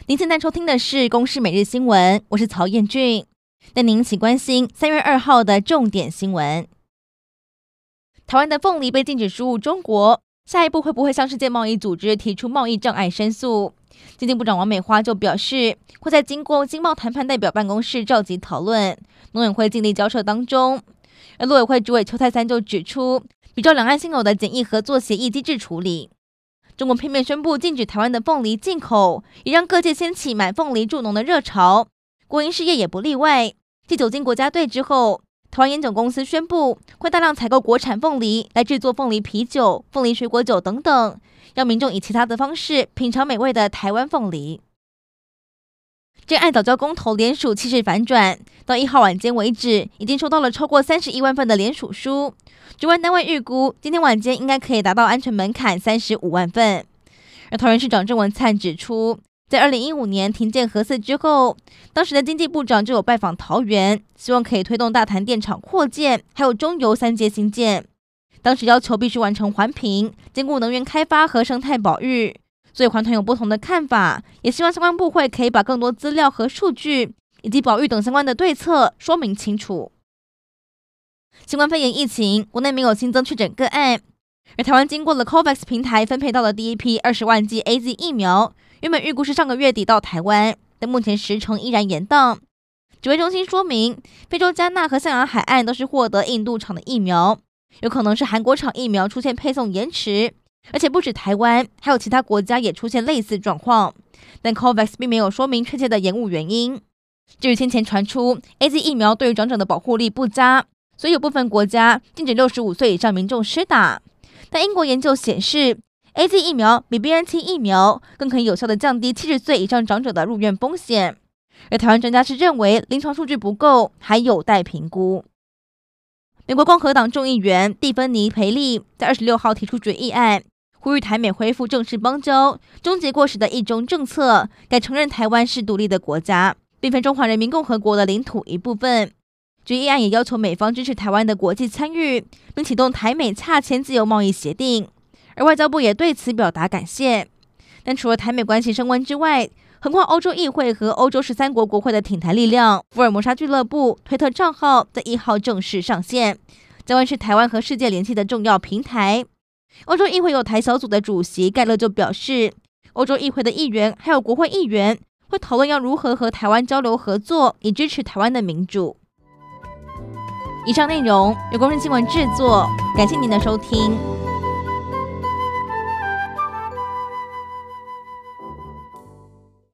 您现在收听的是《公视每日新闻》，我是曹彦俊，带您一起关心3月2号的重点新闻。台湾的凤梨被禁止输入中国，下一步会不会向世界贸易组织提出贸易障碍申诉？经济部长王美花就表示，会在经过经贸谈判代表办公室召集讨论，农委会尽力交涉当中。而陆委会主委邱泰三就指出，比照两岸现有的检疫合作协议机制处理。中国片面宣布禁止台湾的凤梨进口，也让各界掀起买凤梨助农的热潮，国营事业也不例外。继酒精国家队之后，台湾烟酒公司宣布会大量采购国产凤梨来制作凤梨啤酒、凤梨水果酒等等，让民众以其他的方式品尝美味的台湾凤梨。真爱早教公投联署气势反转，到1号晚间为止，已经收到了超过31万份的联署书。主办单位预估，今天晚间应该可以达到安全门槛35万份。而桃园市长郑文灿指出，在2015年停建核四之后，当时的经济部长就有拜访桃园，希望可以推动大潭电厂扩建，还有中油3接新建。当时要求必须完成环评，兼顾能源开发和生态保育。所以环团有不同的看法，也希望相关部会可以把更多资料和数据，以及保育等相关的对策说明清楚。新冠肺炎疫情，国内没有新增确诊个案，而台湾经过了 COVAX 平台分配到了第一批20万剂 AZ 疫苗，原本预估是上个月底到台湾，但目前时程依然延宕。指挥中心说明，非洲加纳和象牙海岸都是获得印度厂的疫苗，有可能是韩国厂疫苗出现配送延迟。而且不止台湾，还有其他国家也出现类似状况，但 COVAX 并没有说明确切的延误原因。至于先前传出 AZ 疫苗对于长者的保护力不佳，所以有部分国家禁止65岁以上民众施打。但英国研究显示 ，AZ 疫苗比 BNT 疫苗更可以有效地降低70岁以上长者的入院风险。而台湾专家是认为临床数据不够，还有待评估。美国共和党众议员蒂芬妮·培利在26号提出决议案，呼吁台美恢复正式邦交，终结过时的一中政策，改承认台湾是独立的国家，并非中华人民共和国的领土一部分。决议案也要求美方支持台湾的国际参与，并启动台美洽签自由贸易协定。而外交部也对此表达感谢。但除了台美关系升温之外，横跨欧洲议会和欧洲13国国会的挺台力量福尔摩沙俱乐部推特账号在1号正式上线，将会是台湾和世界联系的重要平台。欧洲议会有台小组的主席盖勒就表示，欧洲议会的议员还有国会议员会讨论要如何和台湾交流合作，以支持台湾的民主。以上内容由公视新闻制作，感谢您的收听。